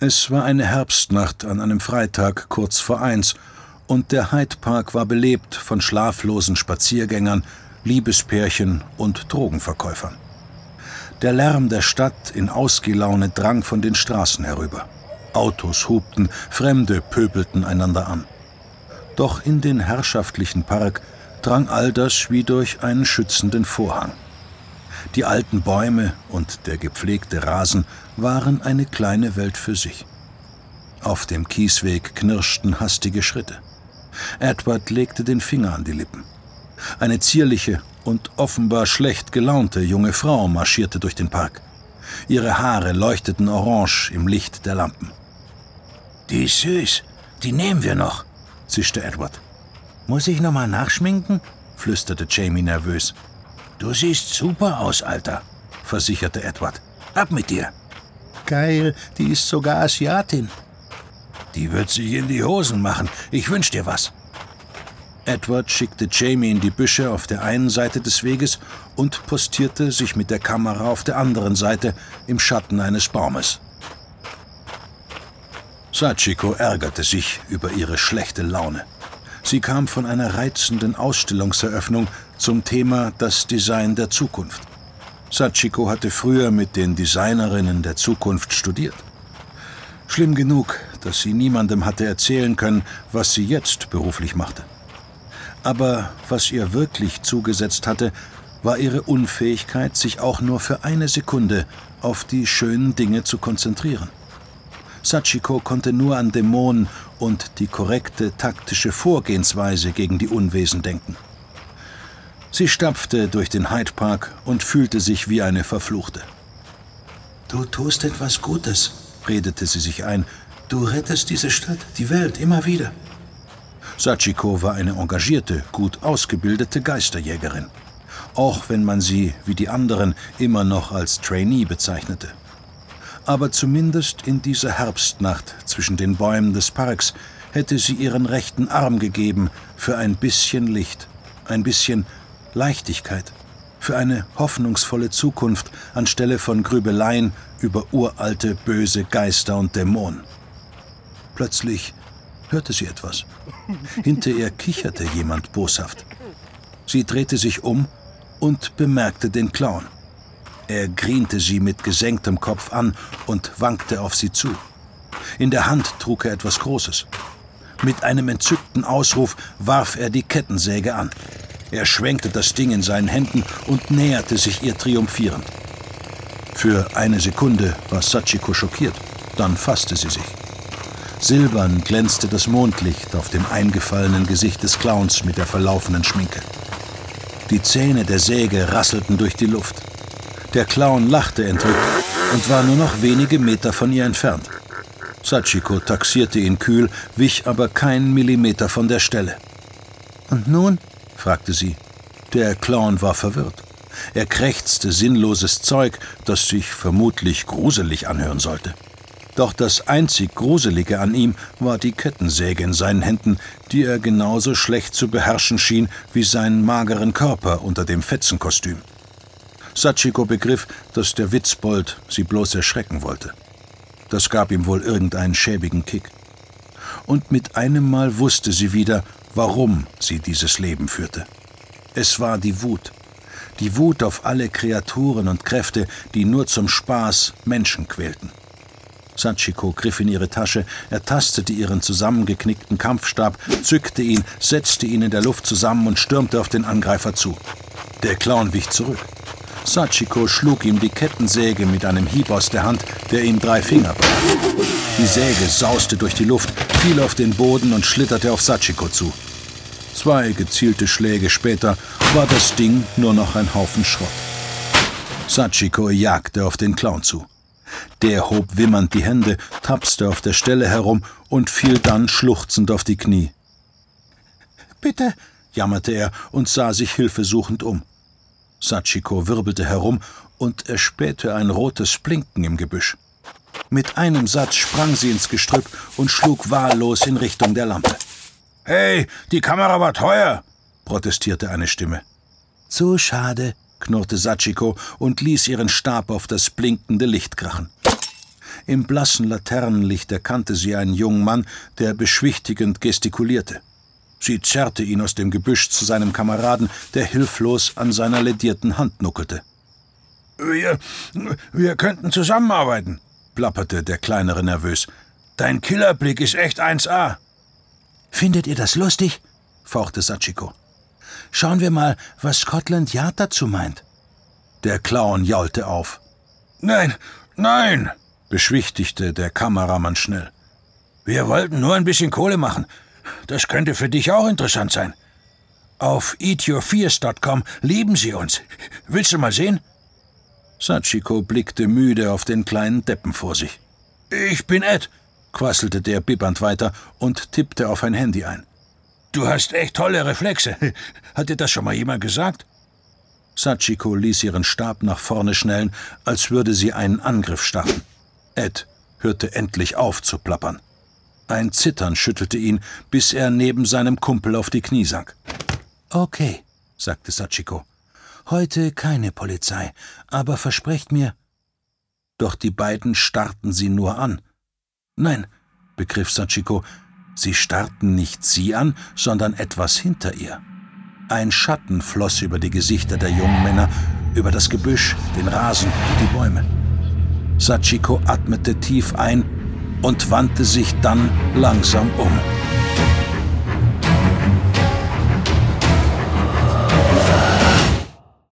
Es war eine Herbstnacht an einem Freitag kurz vor 1 und der Hyde Park war belebt von schlaflosen Spaziergängern, Liebespärchen und Drogenverkäufern. Der Lärm der Stadt in Ausgehlaune drang von den Straßen herüber. Autos hupten, Fremde pöbelten einander an. Doch in den herrschaftlichen Park drang all das wie durch einen schützenden Vorhang. Die alten Bäume und der gepflegte Rasen waren eine kleine Welt für sich. Auf dem Kiesweg knirschten hastige Schritte. Edward legte den Finger an die Lippen. Eine zierliche und offenbar schlecht gelaunte junge Frau marschierte durch den Park. Ihre Haare leuchteten orange im Licht der Lampen. »Die ist süß, die nehmen wir noch«, zischte Edward. »Muss ich noch mal nachschminken?« flüsterte Jamie nervös. »Du siehst super aus, Alter«, versicherte Edward. »Ab mit dir.« »Geil, die ist sogar Asiatin.« »Die wird sich in die Hosen machen. Ich wünsch dir was.« Edward schickte Jamie in die Büsche auf der einen Seite des Weges und postierte sich mit der Kamera auf der anderen Seite im Schatten eines Baumes. Sachiko ärgerte sich über ihre schlechte Laune. Sie kam von einer reizenden Ausstellungseröffnung zum Thema das Design der Zukunft. Sachiko hatte früher mit den Designerinnen der Zukunft studiert. Schlimm genug, dass sie niemandem hatte erzählen können, was sie jetzt beruflich machte. Aber was ihr wirklich zugesetzt hatte, war ihre Unfähigkeit, sich auch nur für eine Sekunde auf die schönen Dinge zu konzentrieren. Sachiko konnte nur an Dämonen und die korrekte taktische Vorgehensweise gegen die Unwesen denken. Sie stapfte durch den Hyde Park und fühlte sich wie eine Verfluchte. »Du tust etwas Gutes«, redete sie sich ein. »Du rettest diese Stadt, die Welt, immer wieder.« Sachiko war eine engagierte, gut ausgebildete Geisterjägerin, auch wenn man sie, wie die anderen, immer noch als Trainee bezeichnete. Aber zumindest in dieser Herbstnacht zwischen den Bäumen des Parks hätte sie ihren rechten Arm gegeben für ein bisschen Licht, ein bisschen Leichtigkeit, für eine hoffnungsvolle Zukunft anstelle von Grübeleien über uralte, böse Geister und Dämonen. Plötzlich hörte sie etwas. Hinter ihr kicherte jemand boshaft. Sie drehte sich um und bemerkte den Clown. Er griente sie mit gesenktem Kopf an und wankte auf sie zu. In der Hand trug er etwas Großes. Mit einem entzückten Ausruf warf er die Kettensäge an. Er schwenkte das Ding in seinen Händen und näherte sich ihr triumphierend. Für eine Sekunde war Sachiko schockiert, dann fasste sie sich. Silbern glänzte das Mondlicht auf dem eingefallenen Gesicht des Clowns mit der verlaufenen Schminke. Die Zähne der Säge rasselten durch die Luft. Der Clown lachte entrückt und war nur noch wenige Meter von ihr entfernt. Sachiko taxierte ihn kühl, wich aber keinen Millimeter von der Stelle. »Und nun?« fragte sie. Der Clown war verwirrt. Er krächzte sinnloses Zeug, das sich vermutlich gruselig anhören sollte. Doch das einzig Gruselige an ihm war die Kettensäge in seinen Händen, die er genauso schlecht zu beherrschen schien wie seinen mageren Körper unter dem Fetzenkostüm. Sachiko begriff, dass der Witzbold sie bloß erschrecken wollte. Das gab ihm wohl irgendeinen schäbigen Kick. Und mit einem Mal wusste sie wieder, warum sie dieses Leben führte. Es war die Wut. Die Wut auf alle Kreaturen und Kräfte, die nur zum Spaß Menschen quälten. Sachiko griff in ihre Tasche, ertastete ihren zusammengeknickten Kampfstab, zückte ihn, setzte ihn in der Luft zusammen und stürmte auf den Angreifer zu. Der Clown wich zurück. Sachiko schlug ihm die Kettensäge mit einem Hieb aus der Hand, der ihm 3 Finger brach. Die Säge sauste durch die Luft, fiel auf den Boden und schlitterte auf Sachiko zu. 2 gezielte Schläge später war das Ding nur noch ein Haufen Schrott. Sachiko jagte auf den Clown zu. Der hob wimmernd die Hände, tapste auf der Stelle herum und fiel dann schluchzend auf die Knie. »Bitte«, jammerte er und sah sich hilfesuchend um. Sachiko wirbelte herum und erspähte ein rotes Blinken im Gebüsch. Mit einem Satz sprang sie ins Gestrüpp und schlug wahllos in Richtung der Lampe. »Hey, die Kamera war teuer«, protestierte eine Stimme. »Zu schade«, knurrte Sachiko und ließ ihren Stab auf das blinkende Licht krachen. Im blassen Laternenlicht erkannte sie einen jungen Mann, der beschwichtigend gestikulierte. Sie zerrte ihn aus dem Gebüsch zu seinem Kameraden, der hilflos an seiner ledierten Hand nuckelte. Wir könnten zusammenarbeiten, plapperte der Kleinere nervös. Dein Killerblick ist echt 1A. Findet ihr das lustig? fauchte Sachiko. Schauen wir mal, was Scotland Yard dazu meint. Der Clown jaulte auf. Nein, beschwichtigte der Kameramann schnell. Wir wollten nur ein bisschen Kohle machen. Das könnte für dich auch interessant sein. Auf eatyourfears.com lieben sie uns. Willst du mal sehen? Sachiko blickte müde auf den kleinen Deppen vor sich. Ich bin Ed, quasselte der bibbernd weiter und tippte auf ein Handy ein. Du hast echt tolle Reflexe. Hat dir das schon mal jemand gesagt? Sachiko ließ ihren Stab nach vorne schnellen, als würde sie einen Angriff starten. Ed hörte endlich auf zu plappern. Ein Zittern schüttelte ihn, bis er neben seinem Kumpel auf die Knie sank. Okay, sagte Sachiko. Heute keine Polizei, aber versprecht mir... Doch die beiden starrten sie nur an. Nein, begriff Sachiko, sie starrten nicht sie an, sondern etwas hinter ihr. Ein Schatten floss über die Gesichter der jungen Männer, über das Gebüsch, den Rasen und die Bäume. Sachiko atmete tief ein und wandte sich dann langsam um.